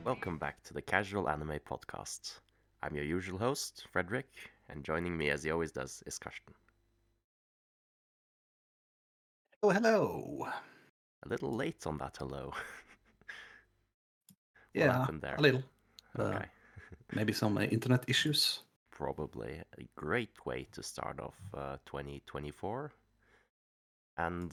Welcome back to the Casual Anime Podcast. I'm your usual host, Frederick, and joining me as he always does is Karsten. Oh, hello. A little late on that hello. What Yeah, happened a there? little. Uh, Okay, Maybe some internet issues. probably a great way to start off 2024. And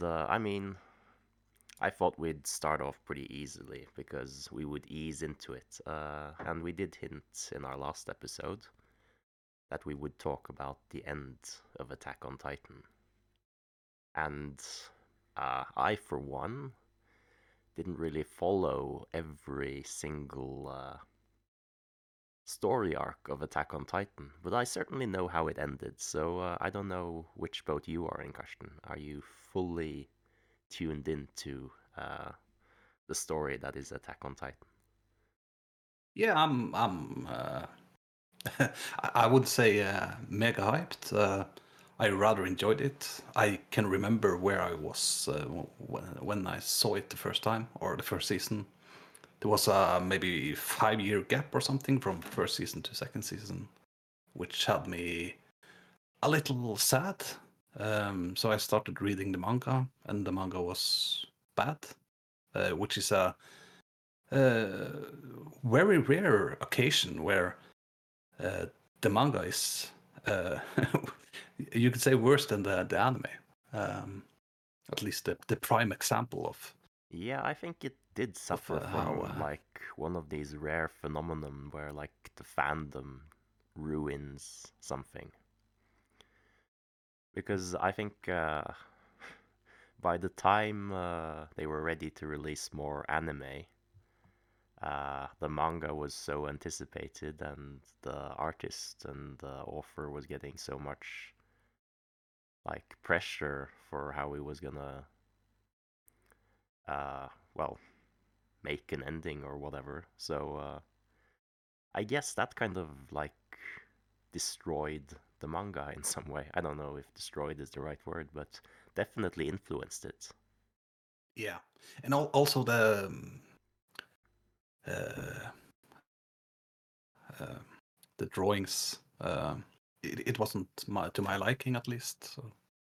I thought we'd start off pretty easily because we would ease into it. And we did hint in our last episode that we would talk about the end of Attack on Titan. And I, for one, didn't really follow every single story arc of Attack on Titan, but I certainly know how it ended. So I don't know which boat you are in, Karsten. Are you fully tuned into the story that is Attack on Titan? Yeah, I would say mega hyped. I rather enjoyed it. I can remember where I was when I saw it the first time or the first season. There was a maybe 5 year gap or something from first season to second season, which had me a little sad. So I started reading the manga, and the manga was bad, which is a uh, very rare occasion where uh, the manga is, uh, you could say, worse than the anime. Um, at least the prime example Yeah, I think it did of suffer how. from like one of these rare phenomenon where like the fandom ruins something. Because I think by the time they were ready to release more anime, the manga was so anticipated, and the artist and the author was getting so much like pressure for how he was gonna, uh, well, make an ending or whatever. So I guess that kind of like destroyed the manga in some way. I don't know if destroyed is the right word, but definitely influenced it. Yeah, and also uh, uh, the drawings. It wasn't to my liking, at least. So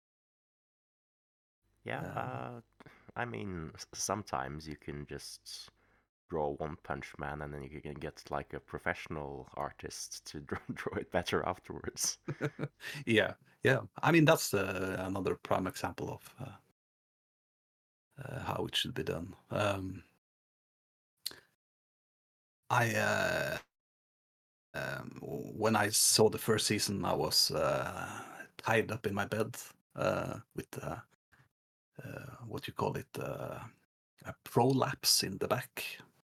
Yeah, um, I mean, sometimes you can just draw One Punch Man and then you can get like a professional artist to draw it better afterwards. yeah, yeah. I mean, that's another prime example of how it should be done. I When I saw the first season, I was tied up in my bed with what you call it, a prolapse in the back.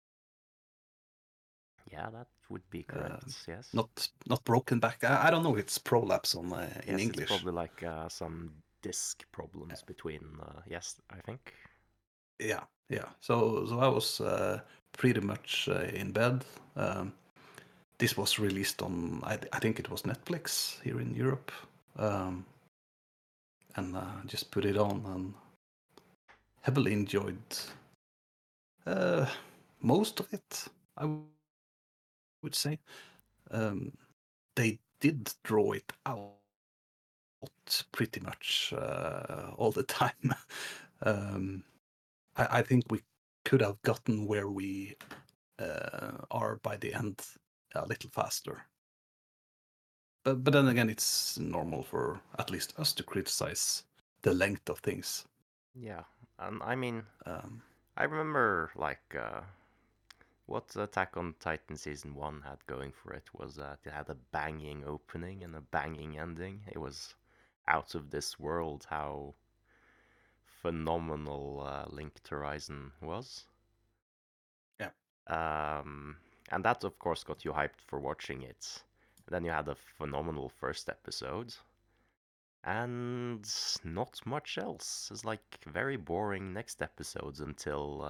Yeah, that would be Uh, correct. Yes. not broken back. I don't know if it's prolapse on in Yes, it's English. probably like some disc problems between. Yes, I think. Yeah, yeah. So I was pretty much in bed. Um, this was released on I think it was Netflix here in Europe, um, and just put it on and heavily enjoyed uh, most of it. I would say they did draw it out pretty much all the time. um, I think we could have gotten where we are by the end a little faster. But then again, it's normal for at least us to criticize the length of things. Yeah, and I mean, Um, I remember like what Attack on Titan season one had going for it was that it had a banging opening and a banging ending. It was out of this world how phenomenal Linked Horizon was. yeah, Um, and that, of course, got you hyped for watching it. Then you had a phenomenal first episode, and not much else. It's like very boring next episodes until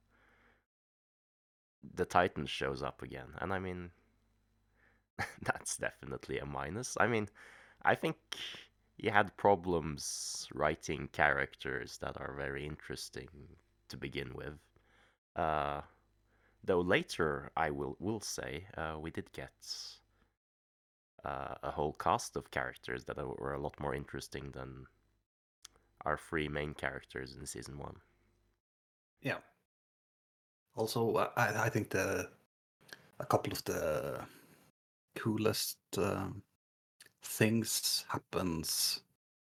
the Titan shows up again. And I mean, that's definitely a minus. I mean, I think he had problems writing characters that are very interesting to begin with. Uh, Though later, I will say, we did get a whole cast of characters that were a lot more interesting than our three main characters in season 1. Yeah. Also, I think a couple of the coolest things happens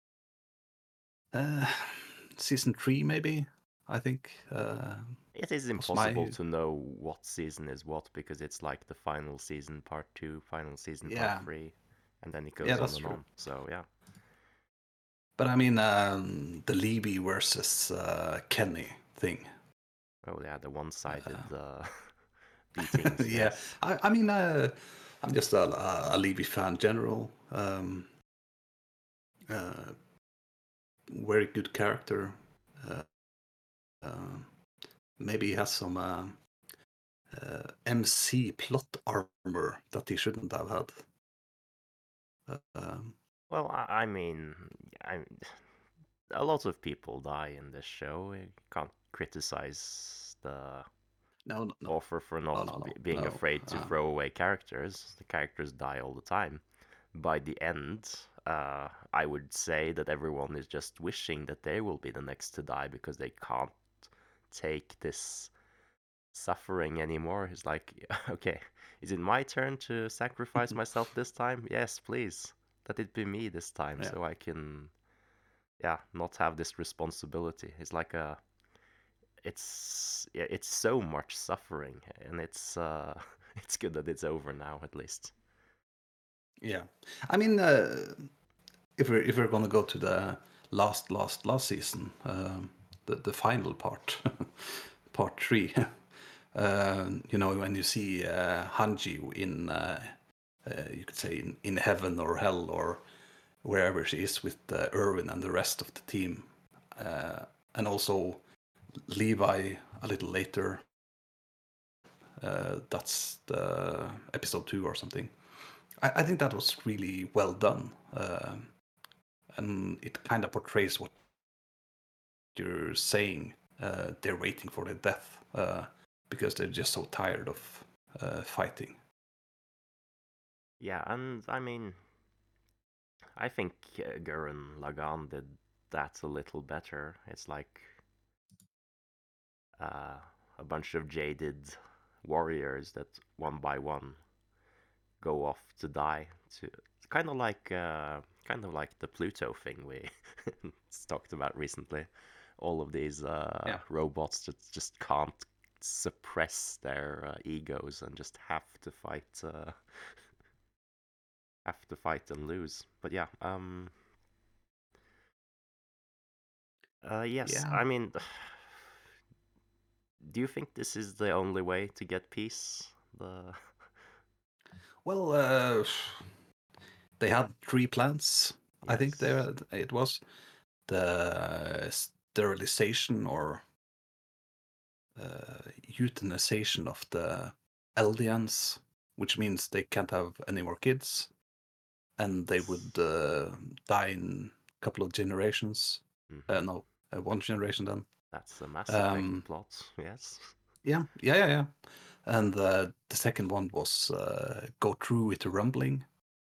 season 3 maybe. I think It is was impossible my to know what season is what because it's like the final season part 2, final season part yeah 3, and then it yeah goes on that's and true. on. So yeah. But I mean the Levy versus Kenny thing. Oh yeah, the one-sided Uh, beatings. yeah, Yes. I mean I'm just a Levy fan in general. Uh, very good character. Uh, uh, maybe he has some MC plot armor that he shouldn't have had. Well, I mean, I, a lot of people die in this show. You can't criticize the no, no, no, author for not no, no, no, being no. afraid to throw away characters. The characters die all the time. By the end, I would say that everyone is just wishing that they will be the next to die because they can't take this suffering anymore. It's like, okay, is it my turn to sacrifice myself this time? Yes, please. Let it be me this time Yeah, so I can, yeah, not have this responsibility. It's like it's so much suffering, and it's good that it's over now at least. yeah. I mean, if we're gonna go to the last season, the final part, part 3. You know, when you see Hanji in, you could say in heaven or hell or wherever she is with Irwin and the rest of the team, and also Levi a little later. That's the episode 2 or something. I think that was really well done, and it kind of portrays what you're saying. They're waiting for their death because they're just so tired of fighting. Yeah, and I mean, I think Gurren Lagann did that a little better. It's like uh, a bunch of jaded warriors that one by one go off to die. To kind of like the Pluto thing we talked about recently. All of these Yeah, robots that just can't suppress their egos and just have to fight and lose. But yeah, yes, yeah. I mean, do you think this is the only way to get peace? The Well, they had 3 plans. I think yes, it was the sterilization or euthanization of the Eldians, which means they can't have any more kids, and they would die in a couple of generations. hmm No, 1 generation then. that's a Mass Effect Um, plot. Yes. yeah. And the second one was go through with the rumbling,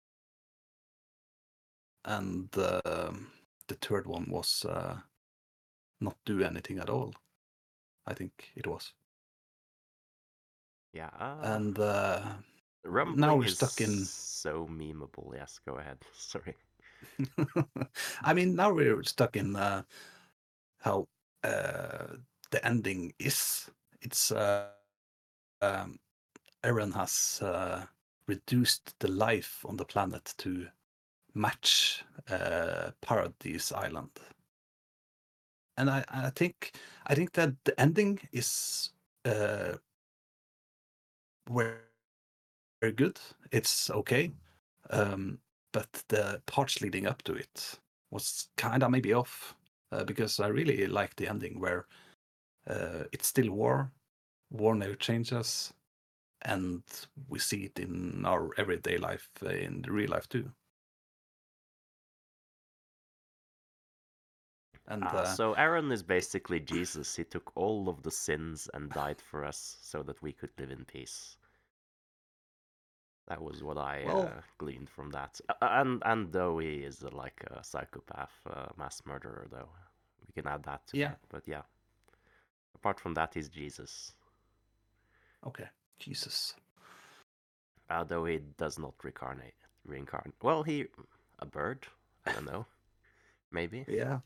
and the third one was not do anything at all. I think it was. Yeah. And now Rumbling we're is stuck in. so memeable. Yes, go ahead. Sorry. I mean, now we're stuck in how the ending is. It's um, Eren has reduced the life on the planet to match Paradise Island, and I think that the ending is uh, very, very good. It's okay, um, but the parts leading up to it was kind of maybe off because I really like the ending where it's still war. War never changes, and we see it in our everyday life, in the real life too. And So Aaron is basically Jesus. He took all of the sins and died for us so that we could live in peace. That was what I well, gleaned from that. And though he is like a psychopath, mass murderer, though we can add that to yeah, that. But yeah, apart from that, he's Jesus. okay, Jesus. Though he does not reincarnate. Well, a bird. I don't know. Maybe. Yeah.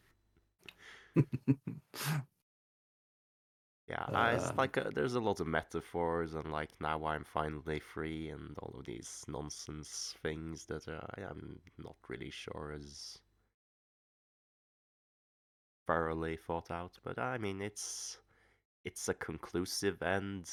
Yeah, it's Um, like there's a lot of metaphors and like now I'm finally free and all of these nonsense things that I am not really sure is thoroughly thought out. But I mean, it's a conclusive end.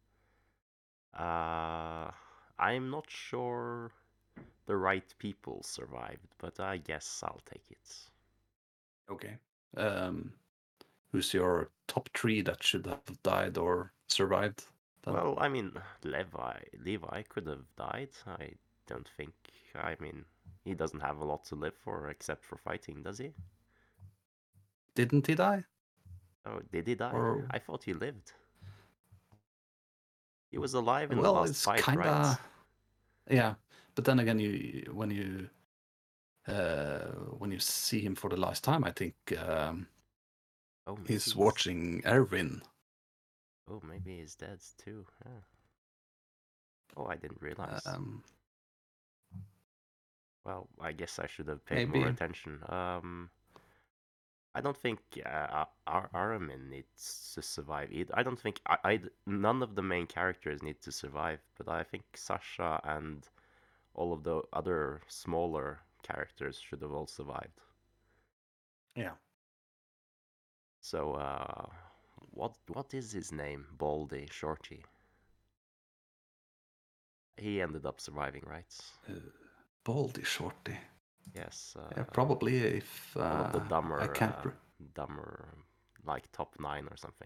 Uh, I'm not sure the right people survived, but I guess I'll take it. okay. Um, who's your top three that should have died or survived? Then Well, I mean, Levi could have died. I don't think. I mean, he doesn't have a lot to live for except for fighting, does he? didn't he die? Oh, did he die? Or I thought he lived. He was alive in the well, last it's fight, kind right? of yeah. But then again, when you see him for the last time, I think Oh, maybe he's he's. watching Erwin. Oh, maybe he's dead too. Yeah. Oh, I didn't realize. Um, Well, I guess I should have paid more maybe attention. I don't think Aramin needs to survive either. I don't think none of the main characters need to survive, but I think Sasha and all of the other smaller characters should have all survived. yeah. So, what is his name? Baldy, Shorty. He ended up surviving, right? Uh, Baldy Shorty. Yes. Yeah, probably if One of the I can't. dumber, like top 9 or something.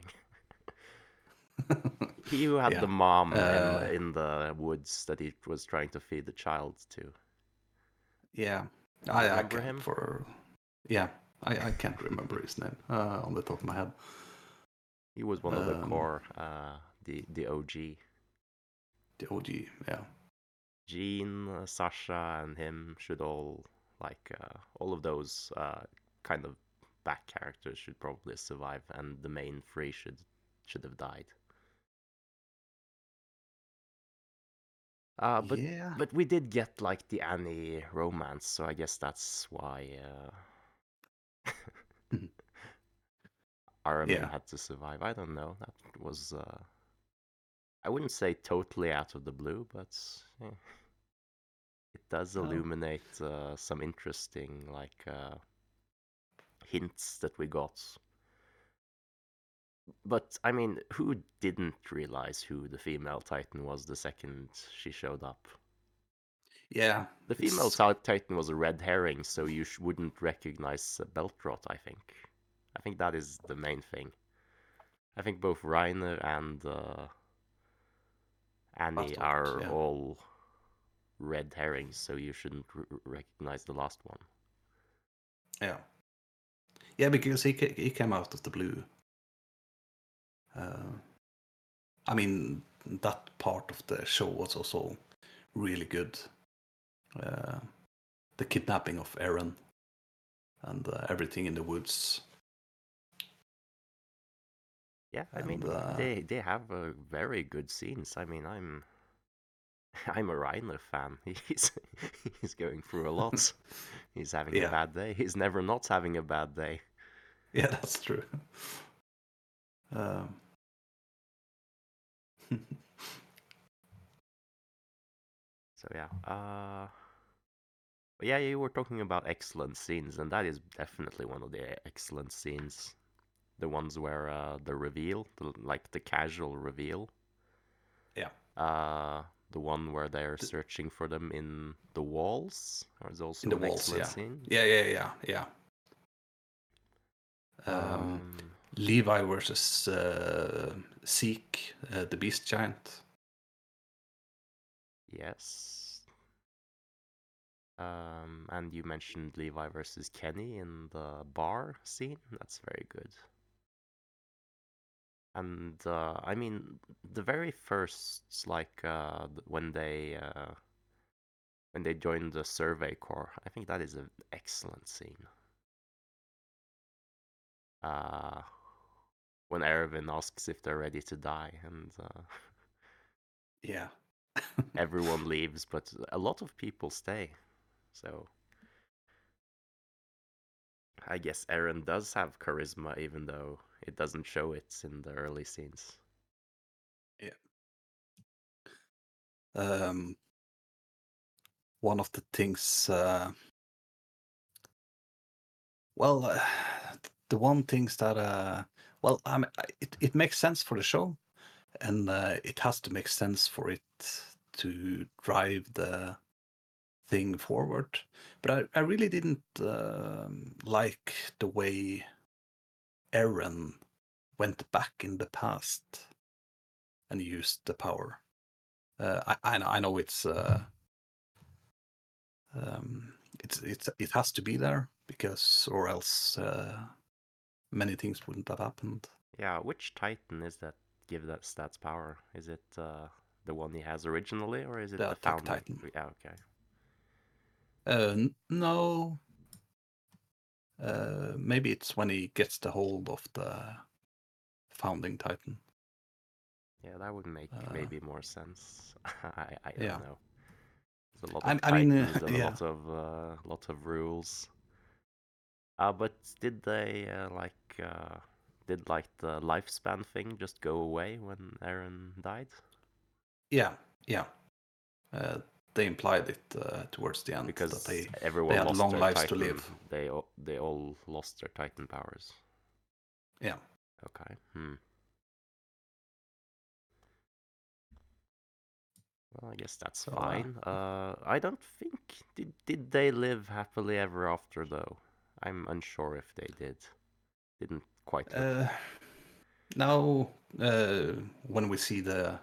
He who had the Yeah. mom in the woods that he was trying to feed the child to. Yeah. You I remember can't him? for yeah. I can't remember his name on the top of my head. He was one of the Um, core, the OG. the OG. Yeah. Jean, Sasha, and him should all of those kind of back characters should probably survive, and the main three should have died. But Yeah. we did get like the Annie romance, so I guess that's why Aramin Yeah. had to survive. I don't know. That was I wouldn't say totally out of the blue, but yeah, it does Oh. illuminate some interesting hints that we got. But I mean, who didn't realize who the female Titan was the second she showed up? Yeah. The female It's Titan was a red herring, so you wouldn't recognize Beltrot, I think. I think that is the main thing. I think both Reiner and Annie Battlefront. are Yeah. all red herrings, so you shouldn't recognize the last one. Yeah. Yeah, because he came out of the blue. I mean, that part of the show was also really good. The kidnapping of Eren and everything in the woods. Yeah, I And mean they have very good scenes. I mean I'm a Reiner fan. He's going through a lot. He's having a yeah, bad day. He's never not having a bad day. yeah, that's true. Um, So yeah. But yeah, you were talking about excellent scenes, and that is definitely one of the excellent scenes. The ones where the reveal, like the casual reveal. yeah, The one where they're searching for them in the walls is in also the an walls. excellent Yeah, scene. yeah. Um, Levi versus Zeke, the Beast Giant. yes. And you mentioned Levi versus Kenny in the bar scene. That's very good. And I mean, the very first, like when they joined the Survey Corps, I think that is an excellent scene. Uh, when Erwin asks if they're ready to die, and Yeah. everyone leaves, but a lot of people stay. So I guess Eren does have charisma, even though it doesn't show it in the early scenes. Yeah. Um, one of the things, well, the one things that, well, it makes sense for the show, and it has to make sense for it to drive the thing forward. But I really didn't like the way Eren went back in the past and used the power. I know it has to be there because or else many things wouldn't have happened. Yeah, which Titan is that give that stats power? Is it the one he has originally, or is it The the Attack founding? Titan. Yeah, okay. No, maybe it's when he gets the hold of the founding Titan. Yeah, that would make Uh, maybe more sense. I don't yeah, know. There's a lot of I mean, Titans and a yeah, lot of rules. But did they did like the lifespan thing just go away when Eren died? yeah, yeah. Uh, they implied it towards the end that Because they everyone had lost long their lives to Titan. live. They all lost their Titan powers. Yeah. Okay. Hmm. Well, I guess that's So, fine. I don't think did they live happily ever after though. I'm unsure if they did. Didn't quite look uh, like. now when we see the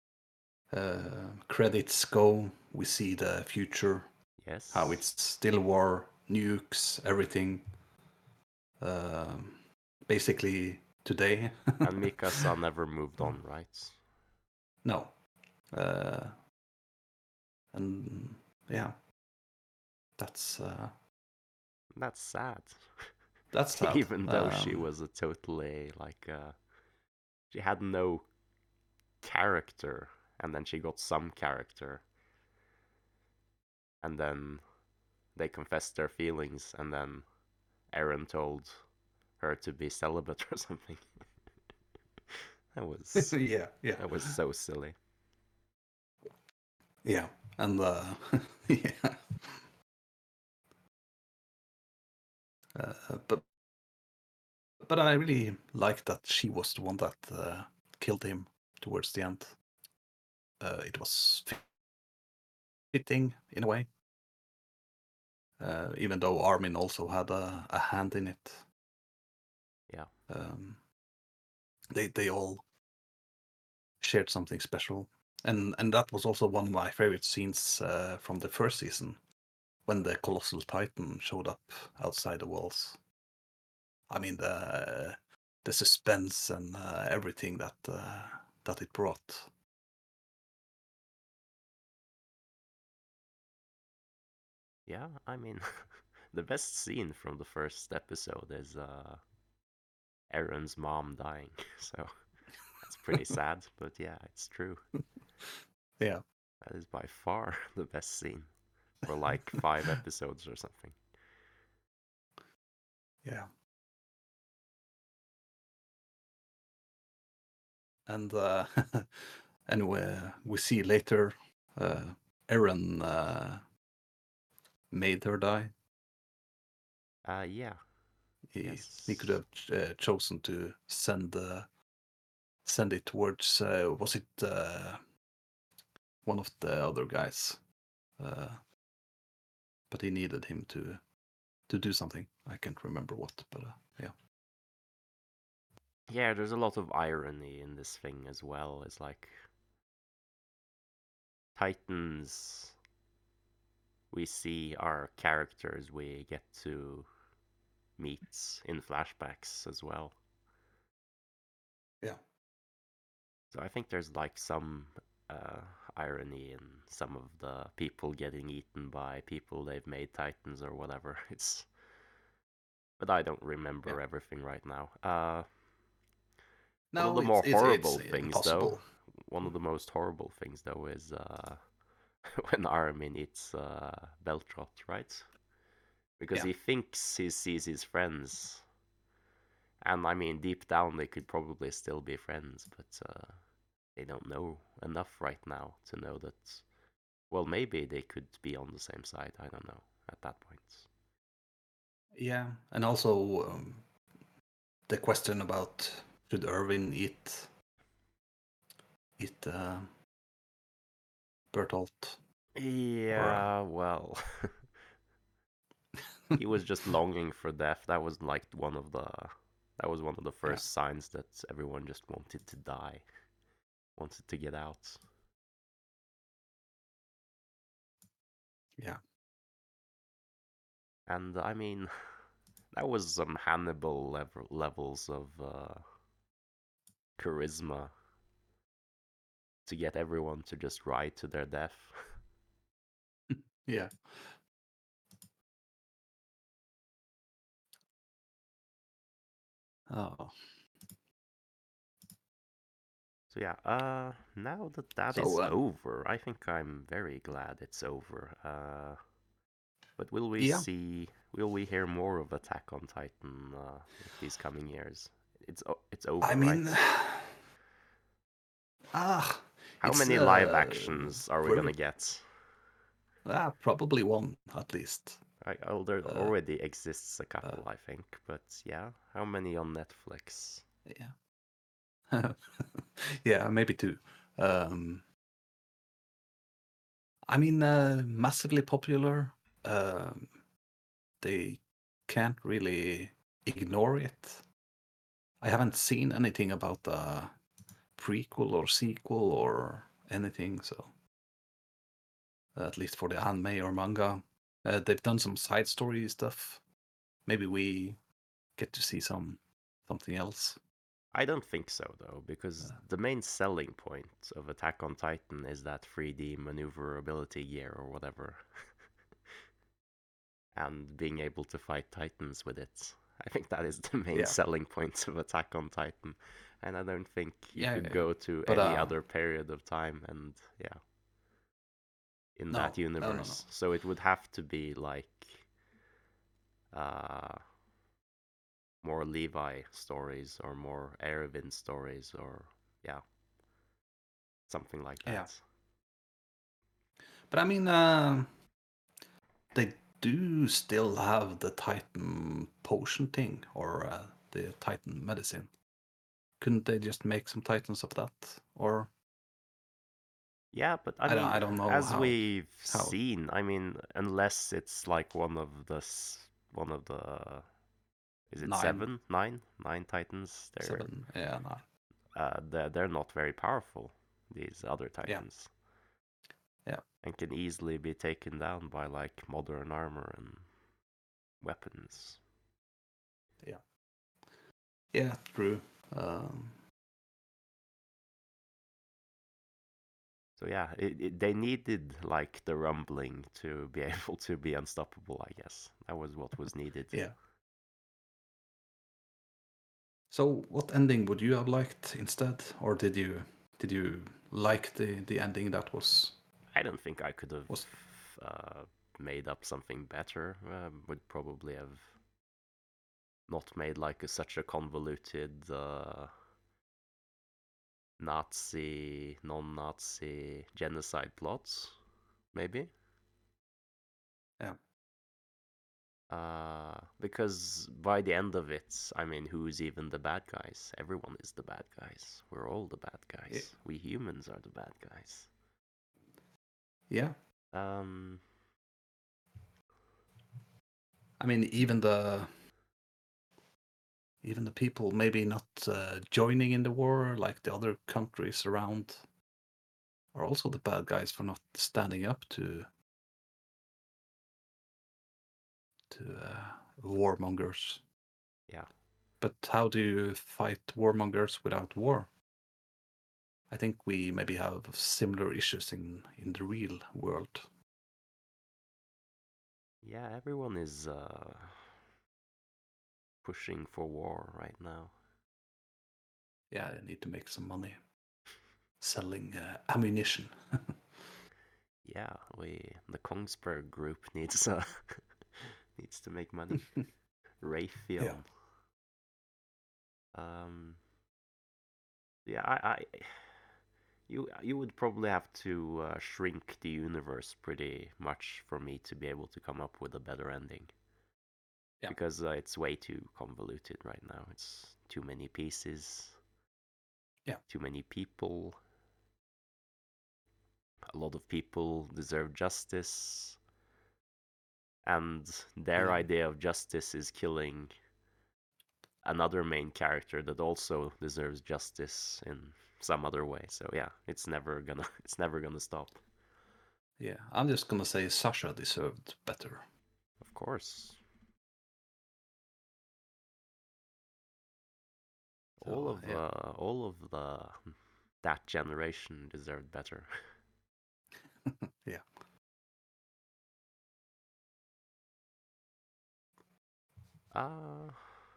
credits go, we see the future, how Yes. it's still war, nukes, everything. Basically today. And Mikasa never moved on, right? No. Uh, and yeah, that's uh, That's sad. that's sad. Even though she was a totally she had no character, and then she got some character, and then they confessed their feelings, and then Eren told her to be celibate or something. That was Yeah, yeah, that was so silly. yeah, and yeah, but I really like that she was the one that killed him towards the end. It was fitting in a way, even though Armin also had a hand in it. Yeah. Um, they all shared something special, and that was also one of my favorite scenes from the first season when the colossal titan showed up outside the walls. I mean the suspense and everything that it brought. Yeah, I mean, the best scene from the first episode is Eren's mom dying. So that's pretty sad, but yeah, it's true. Yeah, That is by far the best scene for like 5 episodes or something. yeah, and and we see later uh, Eren made her die. Yeah, He could yes. have chosen to send it towards was it one of the other guys, uh, but he needed him to do something. I can't remember what, but yeah, Yeah, there's a lot of irony in this thing as well. It's like Titans we see our characters we get to meet in flashbacks as well. Yeah. So I think there's like some uh, irony in some of the people getting eaten by people they've made titans or whatever. It's, but I don't Yeah. remember everything right now. One of No, the more it's horrible things, though, impossible. one of the most horrible things, though, is when Armin eats Beltrot, right? Because Yeah. he thinks he sees his friends, and I mean, deep down they could probably still be friends, but they don't know enough right now to know that. Well, maybe they could be on the same side. I don't know at that point. Yeah. And also the question about should Irvin eat Bertolt or Yeah, well, he was just longing for death. That was like that was one of the yeah. first signs that everyone just wanted to die, wanted to get out. Yeah. And I mean, that was some Hannibal levels of charisma to get everyone to just ride to their death. Yeah. Oh. So yeah, now that that is So over, I think I'm very glad it's over. But will we yeah. see? Will we hear more of Attack on Titan these coming years? It's I over, right? mean, ah, How it's many live actions are we very gonna get? probably one at least. Oh, there Uh, already exists a uh, couple, I think, but yeah, how many on Netflix? yeah. Yeah, maybe two. Um, I mean, massively popular. Um, they can't really ignore it. I haven't seen anything about a prequel or sequel or anything, so at least for the anime or manga. They've done some side story stuff. Maybe we get to see something else. I don't think so, though, because Uh, the main selling point of Attack on Titan is that 3D maneuverability gear or whatever, and being able to fight titans with it. I think that is the main yeah, selling point of Attack on Titan, and I don't think you yeah, could yeah. go to But any other period of time and, yeah, in no, that no, no, no. universe. So it would have to be like uh, more Levi stories or more Erevin stories or, yeah, something like Yeah, that. but I mean, they do still have the Titan potion thing or the Titan medicine. Couldn't they just make some Titans of that? Or Yeah, but I I mean, don't know as we've how seen, I mean, unless it's like one of the, is it nine, seven, nine titans? seven, yeah, nine, They're not very powerful. These other yeah, titans, yeah, and can easily be taken down by like modern armor and weapons. yeah, yeah, true. Um, So yeah, they needed like the rumbling to be able to be unstoppable. I guess that was what was needed. yeah. So, what ending would you have liked instead, or did you like the ending that I don't think I could have was uh, made up something better. Would probably have not made like such a convoluted Nazi, non-Nazi genocide plots. Maybe yeah, because by the end of it, I mean, who's even the bad guys? Everyone is the bad guys. We're all the bad yeah, guys. We humans are the bad guys. yeah. Um, I mean, even the people maybe not joining in the war, like the other countries around, are also the bad guys for not standing up to warmongers. Yeah. But how do you fight warmongers without war? I think we maybe have similar issues in the real world. Yeah, everyone is pushing for war right now. Yeah, I need to make some money selling ammunition. Yeah, the Kongsberg Group needs needs to make money. Yeah. Raytheon. Um, yeah, I you would probably have to shrink the universe pretty much for me to be able to come up with a better ending. Yeah. Because it's way too convoluted right now. It's too many pieces. Yeah. Too many people. A lot of people deserve justice. And their Yeah. idea of justice is killing another main character that also deserves justice in some other way. So yeah, it's never gonna it's never gonna stop. Yeah. I'm just gonna say Sasha deserved better. Of course. All So of yeah. all of the that generation deserved better. Yeah. Uh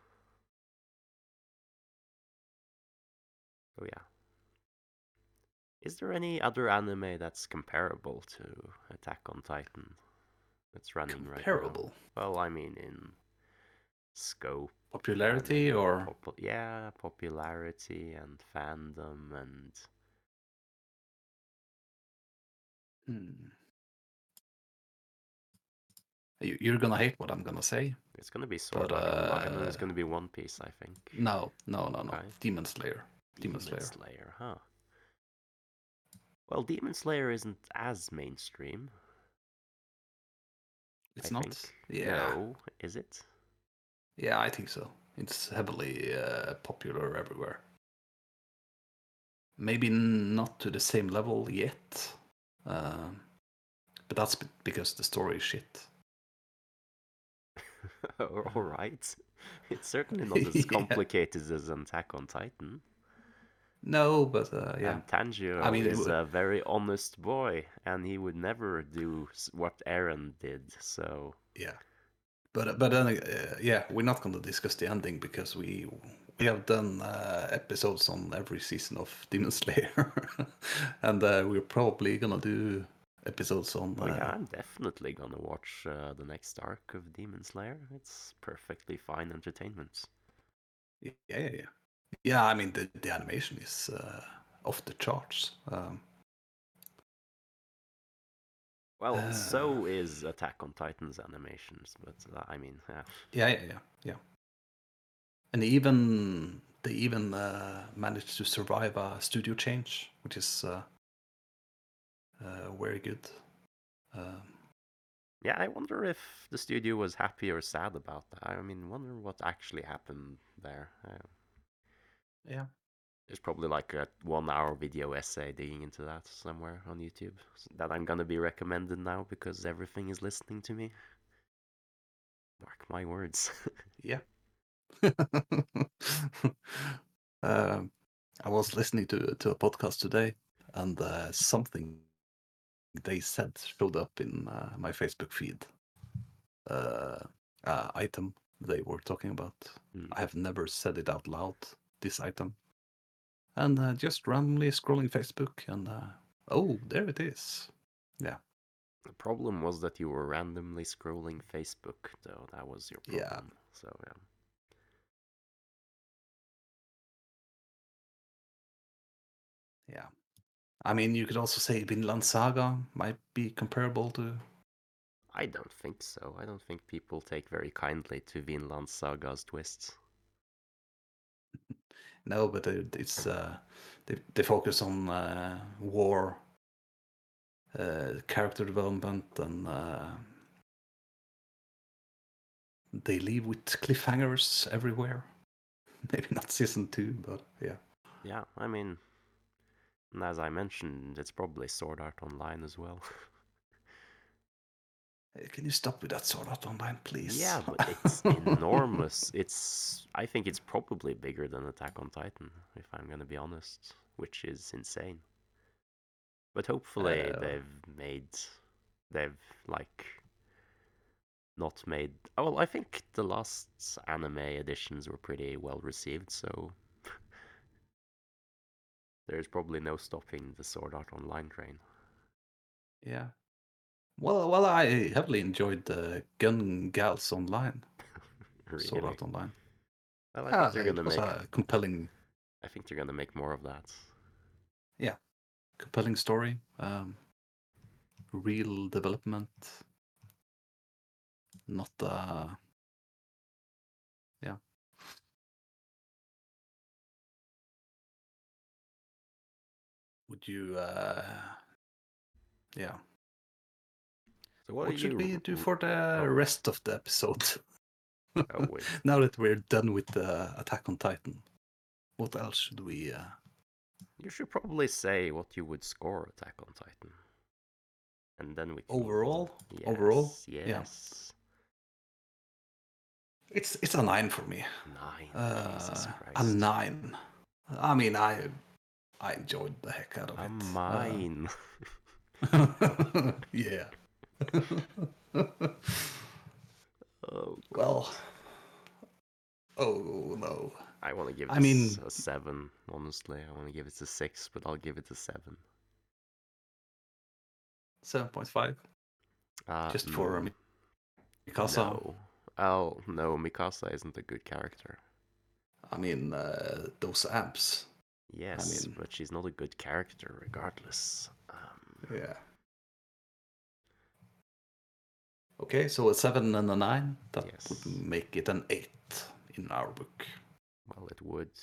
oh yeah. Is there any other anime that's comparable to Attack on Titan that's running right now? Comparable Well, I mean in scope popularity and or popularity and fandom and hmm. You're gonna hate what I'm gonna say, it's gonna be but Sword Art Online and it's gonna be One Piece, I think. no. Okay. Demon Slayer. Demon Demon Slayer. Slayer, huh? Well, Demon Slayer isn't as mainstream, I It's not. think. Yeah. No, is it? Yeah, I think so. It's heavily popular everywhere. Maybe not to the same level yet, um, but that's because the story is shit. All right. It's certainly not as Yeah. complicated as Attack on Titan. No, but yeah. And I Tanjiro mean, is a very honest boy, and he would never do what Eren did. So yeah. But then yeah, we're not going to discuss the ending because we have done episodes on every season of Demon Slayer, and we're probably gonna do episodes on. oh yeah, I'm definitely gonna watch the next arc of Demon Slayer. It's perfectly fine entertainment. Yeah. Yeah, I mean the animation is off the charts. Well, Uh, so is Attack on Titan's animations, but I mean, yeah. yeah. And they even managed to survive a studio change, which is very good. Um, Yeah, I wonder if the studio was happy or sad about that. I mean, wonder what actually happened there. yeah, There's probably like a 1 hour video essay digging into that somewhere on YouTube that I'm gonna be recommended now because everything is listening to me. Mark my words. yeah. um, I was listening to a podcast today, and something they said showed up in my Facebook feed. Uh, item they were talking about. Hmm. I have never said it out loud. This item, and just randomly scrolling Facebook, and oh, there it is. Yeah, The problem was that you were randomly scrolling Facebook, though. That was your yeah, problem. So, yeah. yeah. I mean, you could also say Vinland Saga might be comparable to. I don't think so. I don't think people take very kindly to Vinland Saga's twists. No, but it's they focus on war, character development, and they leave with cliffhangers everywhere. Maybe not season 2, but yeah. Yeah, I mean, as I mentioned, it's probably Sword Art Online as well. Can you stop with that Sword Art Online, please? Yeah, but it's enormous. I think it's probably bigger than Attack on Titan, if I'm gonna be honest, which is insane. But hopefully Uh, they've like not made. Oh, well, I think the last anime editions were pretty well received, so there's probably no stopping the Sword Art Online train. yeah. Well, I heavily enjoyed the Gun Gals Online, Sword Really. Art Online. Well, I think Yeah, they're it gonna was make. a compelling, I think they're gonna make more of that. yeah, compelling story. Real development, not yeah. Would you yeah. So what are What should you? we do for the Oh, rest of the episode? oh wait. Now that we're done with the Attack on Titan, what else should we You should probably say what you would score Attack on Titan, and then we can move on. overall? Yes, Yeah. yes. It's a 9 for me. 9. Jesus A Christ. 9. I mean, I enjoyed the heck out of A it. mine. Yeah. Oh God. Well, oh no. I want to give I this mean, a 7. Honestly, I want to give it a 6, but I'll give it a 7. 7.5 just for Mm, Mikasa. no. Oh no, Mikasa isn't a good character. I mean, those amps. I Yes, mean, but she's not a good character regardless. yeah. Okay, so a 7 and a 9. That would Yes. make it an 8 in our book. Well, it would.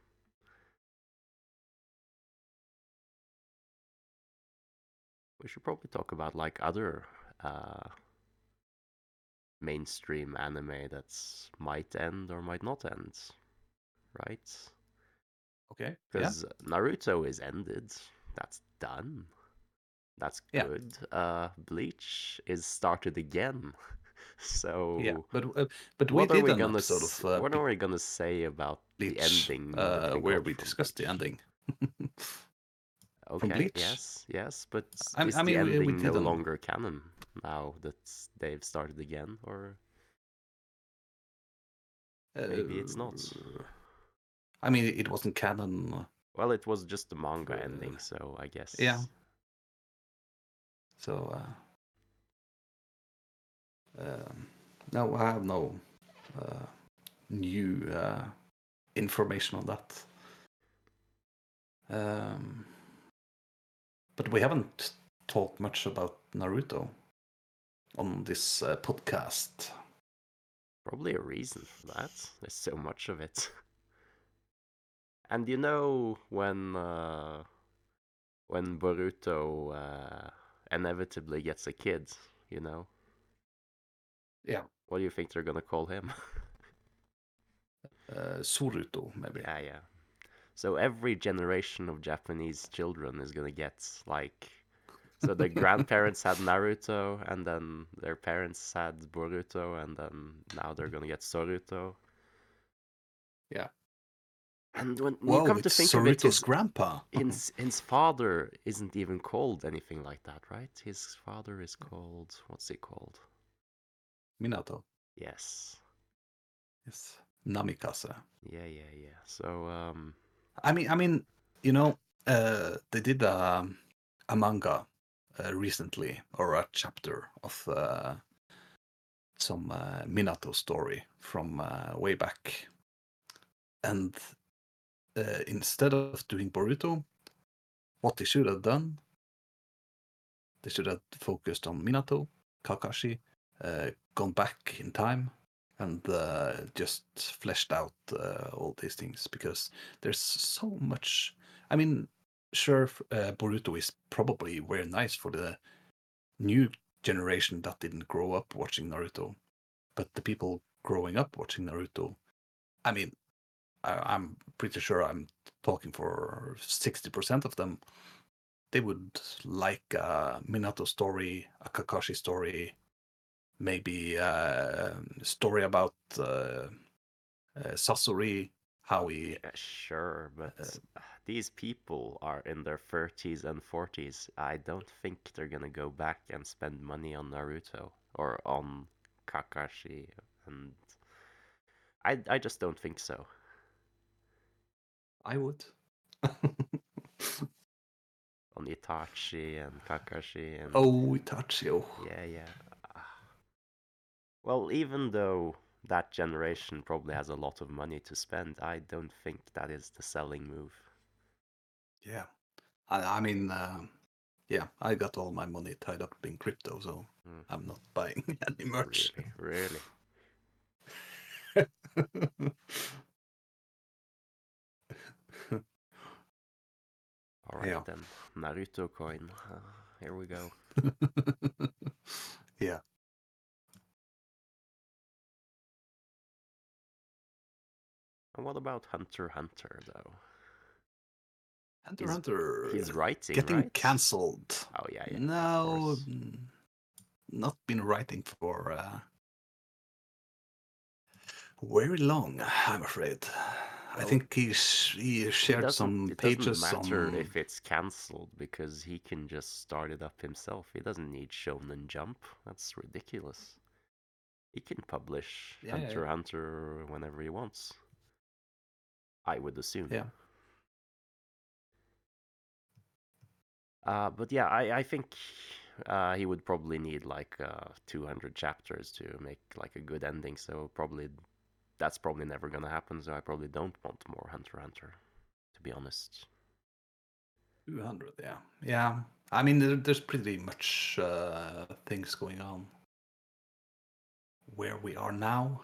We should probably talk about like other uh, mainstream anime that's might end or might not end, right? Okay. Yeah. Because Naruto is ended. That's done. That's Yeah. good. Bleach is started again. Yeah. So But we did an episode of what are we gonna say about the Bleach ending that we where got we from discussed the Bleach? ending from Okay, Bleach. yes, yes, but I is the mean, we ending no didn't. longer canon now that they've started again, or maybe it's not? I mean, it wasn't canon. Well, it was just the manga Uh, ending, so I yeah. guess. So no, I have no new information on that. But we haven't talked much about Naruto on this podcast. Probably a reason for that. There's so much of it. And you know when Boruto inevitably gets a kid, you know, Yeah. what do you think they're gonna call him? Suruto, maybe. Yeah, yeah. So every generation of Japanese children is gonna get like, so their grandparents had Naruto, and then their parents had Boruto, and then now they're gonna get Soruto. Yeah. And when you Whoa, come to it's think of it, Soruto's grandpa. his father isn't even called anything like that, right? His father is called, what's he called? Minato. Yes. Yes. Namikaze. Yeah, yeah, yeah. So I mean, you know, they did a manga recently, or a chapter of some Minato story from way back. And instead of doing Boruto, what they should have done, they should have focused on Minato, Kakashi, gone back in time, and just fleshed out all these things, because there's so much. I mean, sure, Boruto is probably very nice for the new generation that didn't grow up watching Naruto, but the people growing up watching Naruto, I mean, I'm pretty sure I'm talking for 60% of them. They would like a Minato story, a Kakashi story, maybe story about Sasori, how he Yeah, sure, but uh, these people are in their 30s and 40s. I don't think they're gonna go back and spend money on Naruto or on Kakashi, and I just don't think so. I would. On Itachi and Kakashi and Oh, Itachi. Oh. yeah, yeah. Well, even though that generation probably has a lot of money to spend, I don't think that is the selling move. Yeah. I mean, yeah, I got all my money tied up in crypto, so Mm, I'm not buying any merch. really, really. All right Yeah. then, Naruto coin. Here we go. Yeah. And what about Hunter x Hunter though? Hunter x He's Hunter he's writing, getting right? cancelled. Oh yeah, yeah, of No, course. not been writing for very long, I'm afraid. I Well, think he shared some it doesn't pages matter on. if it's cancelled because he can just start it up himself. He doesn't need Shonen Jump. That's ridiculous. He can publish Yeah, Hunter x Hunter whenever he wants. I would assume. yeah. But yeah, I think he would probably need like 200 chapters to make like a good ending. So probably that's probably never gonna happen. So I probably don't want more Hunter x Hunter, to be honest. 200, yeah. Yeah. I mean, there's pretty much things going on where we are now.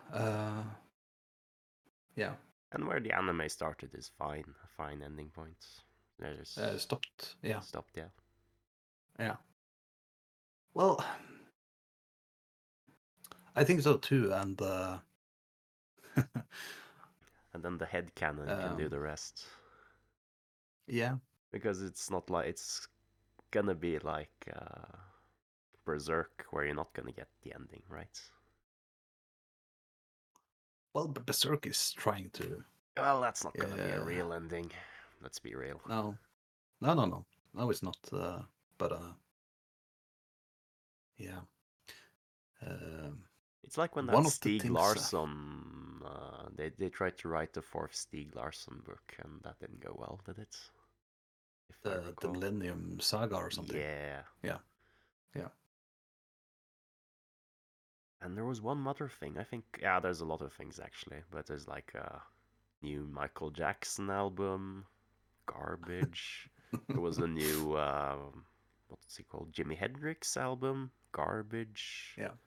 Yeah. And where the anime started is fine, a fine ending point. There's Stopped. Yeah. stopped, yeah. Yeah. Well, I think so too. And And then the head canon can do um, the rest yeah. because it's not like it's gonna be like Berserk where you're not gonna get the ending, right? Well, but Berserk is trying to. Well, that's not gonna be a Yeah. real ending. Let's be real. No. No. No. No. No. It's not. But yeah. Um, It's like when that one of the Stieg things. Larsson, they tried to write the fourth Stieg Larsson book, and that didn't go well, did it? If I The recall. Millennium Saga or something. Yeah. Yeah. Yeah. And there was one other thing. I think, yeah, there's a lot of things actually, but there's like a new Michael Jackson album, Garbage. There was a new, what's he called? Jimi Hendrix album, Garbage. Yeah.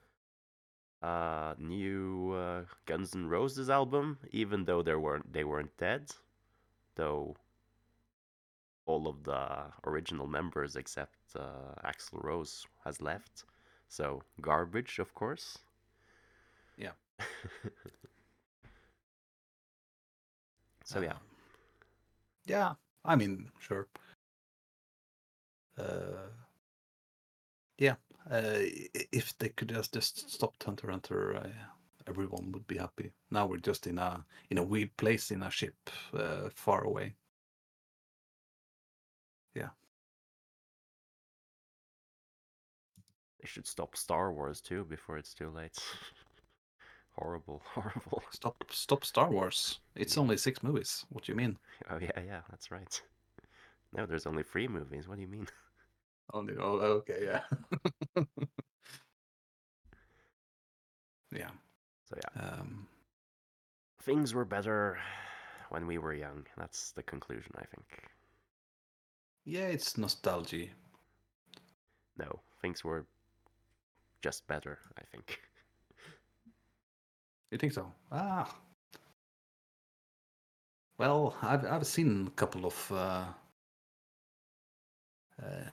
New Guns N' Roses album, even though they weren't dead, though all of the original members except Axl Rose has left. So Garbage, of course. Yeah. So yeah, Yeah. I mean, sure. Uh, yeah. If they could just stop Hunter x Hunter, everyone would be happy. Now we're just in a weird place in a ship far away. Yeah. they should stop Star Wars too before it's too late. Horrible, horrible. Stop Star Wars. It's Yeah. only 6 movies. What do you mean? Oh yeah, yeah, that's right. No, there's only 3 movies. What do you mean? Only. Oh, okay. Yeah. Yeah. So yeah, Um, things were better when we were young. That's the conclusion, I think. yeah. It's nostalgia. No, things were just better, I think. You think so? Ah. Well, I've seen a couple of uh,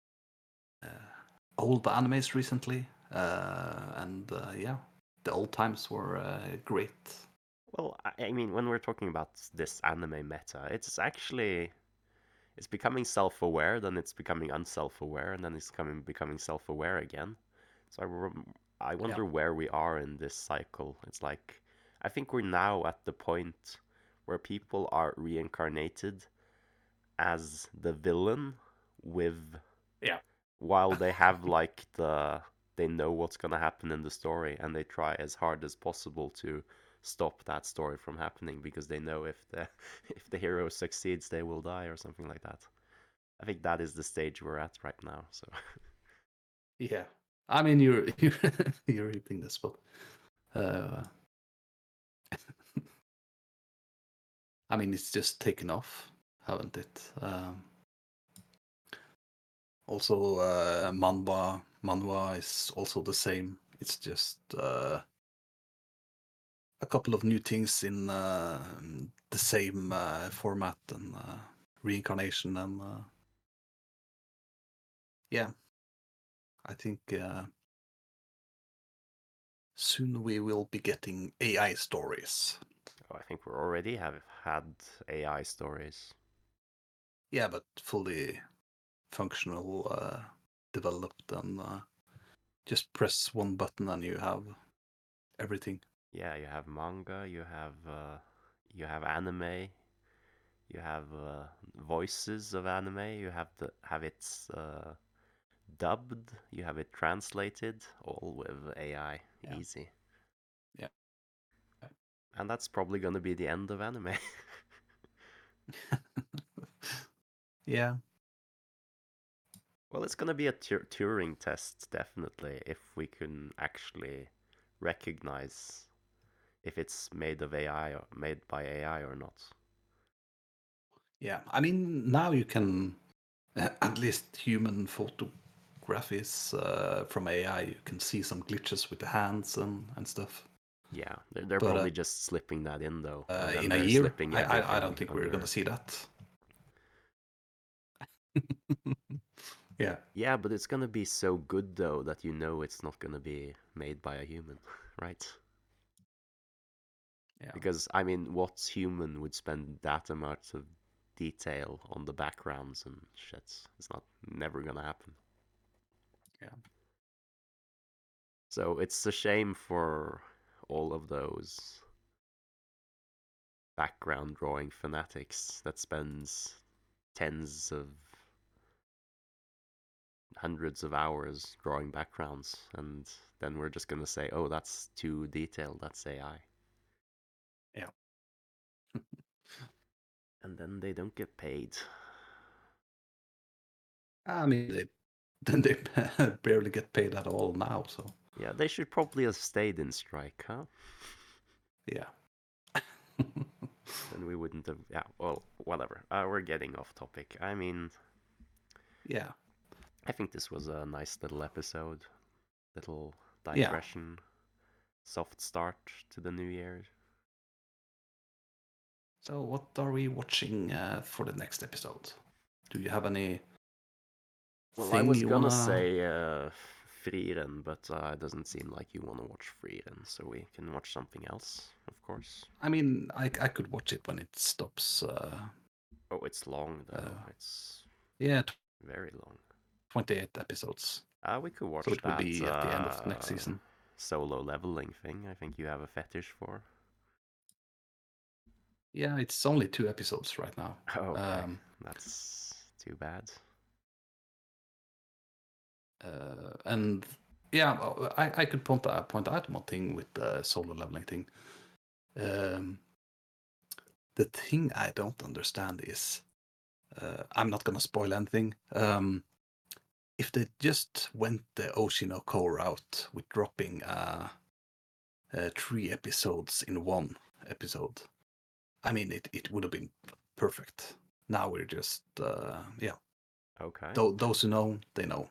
old animes recently, and yeah, the old times were great. Well, I mean, when we're talking about this anime meta, it's becoming self-aware, then it's becoming unself-aware, and then it's becoming self-aware again. So I Yeah. wonder where we are in this cycle. It's like, I think we're now at the point where people are reincarnated as the villain with, Yeah. while they have like they know what's gonna happen in the story and they try as hard as possible to stop that story from happening because they know if the if the hero succeeds they will die or something like that. I think that is the stage we're at right now. So Yeah. I mean, you're hitting the spot. Uh, I mean, it's just taken off, haven't it? Also, manhwa is also the same. It's just a couple of new things in the same format and reincarnation and yeah, I think soon we will be getting AI stories. I think we already have had AI stories. Yeah, but fully functional, developed, and just press one button and you have everything. Yeah, you have manga, you have anime, you have voices of anime, you have it dubbed, you have it translated, all with AI, Yeah, easy. yeah, And that's probably gonna be the end of anime. yeah, Well, it's gonna be a Turing test, definitely, if we can actually recognize if it's made of AI or made by AI or not. yeah. I mean, now you can at least human photographies from AI. You can see some glitches with the hands and stuff. Yeah, they're But probably just slipping that in though, and then in a they're year, slipping I don't everything think we're gonna under. see that. Yeah, Yeah, but it's gonna be so good though that you know it's not gonna be made by a human, right? yeah, Because I mean, what human would spend that amount of detail on the backgrounds and shit? It's not never gonna happen. yeah, So it's a shame for all of those background drawing fanatics that spends tens of hundreds of hours drawing backgrounds and then we're just gonna say, oh, that's too detailed, that's AI. yeah. And then they don't get paid. I mean, they barely get paid at all now. So Yeah, they should probably have stayed in strike, huh? yeah, Then we wouldn't have. Yeah, well, whatever. We're getting off topic. I mean, yeah, I think this was a nice little episode, little yeah. digression, soft start to the new year. So what are we watching for the next episode? Do you have any Well, I thing was you gonna wanna? say Frieren, but it doesn't seem like you want to watch Frieren, so we can watch something else, of course. I mean, I could watch it when it stops. Oh, it's long though. Uh, It's yeah, very long. 28 episodes. We could So watch it would that be at the end of next season. solo leveling thing. I think you have a fetish for. Yeah, it's only 2 episodes right now. Okay, that's too bad. And yeah, I could point out one thing with the solo leveling thing. Um, the thing I don't understand is, I'm not gonna spoil anything. If they just went the Oshinoko route with dropping 3 episodes in one episode, I mean, it would have been perfect. Now we're just, yeah. Okay. Those who know, they know.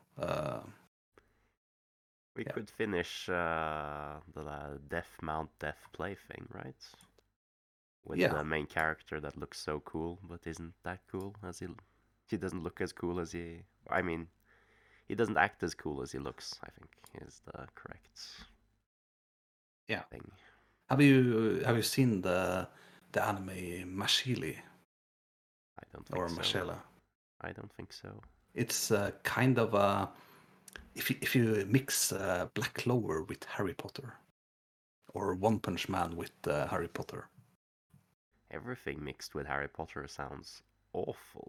We Yeah, could finish the Death Mount Death Play thing, right? With yeah, the main character that looks so cool, but isn't that cool as he doesn't look as cool as he. I mean, he doesn't act as cool as he looks. I think is the correct yeah. thing. Have you seen the anime Mashili I don't think or so. Mashela? I don't think so. It's kind of a if you mix Black Clover with Harry Potter, or One Punch Man with Harry Potter. Everything mixed with Harry Potter sounds awful.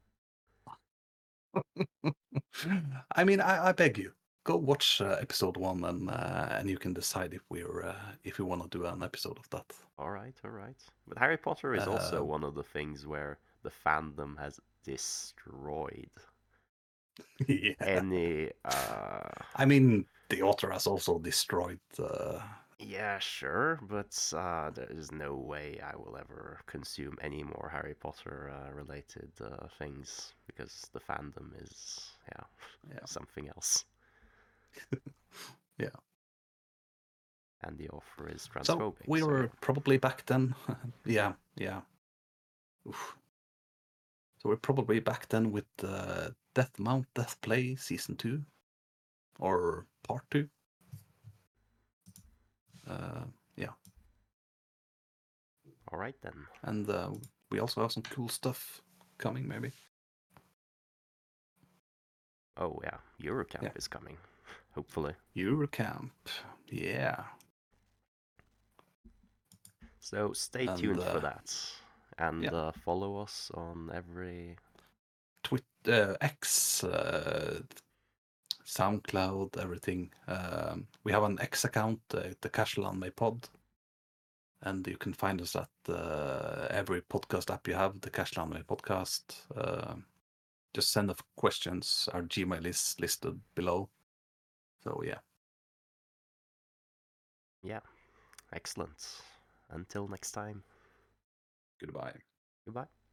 I mean, I beg you, go watch episode 1, and you can decide if we want to do an episode of that. All right, all right. But Harry Potter is also Uh, one of the things where the fandom has destroyed yeah. any. I mean, the author has also destroyed. Yeah, sure, but there is no way I will ever consume any more Harry Potter related things because the fandom is, yeah, Yeah. something else. Yeah. And the offer is So transphobic, we so were yeah. probably back then. Yeah, yeah. Oof. So we're probably back then with Death Mount Death Play Season 2 or Part 2. Yeah. All right then. And we also have some cool stuff coming, maybe. Oh yeah, Eurocamp Yeah. is coming, hopefully. Eurocamp. Yeah. So stay And tuned for that. And yeah. follow us on every... X, SoundCloud, everything. We have an X account, the Casual Anime Pod, and you can find us at every podcast app you have, the Casual Anime Podcast. Just send us questions. Our Gmail is listed below. So yeah. Yeah, excellent. Until next time. Goodbye. Goodbye.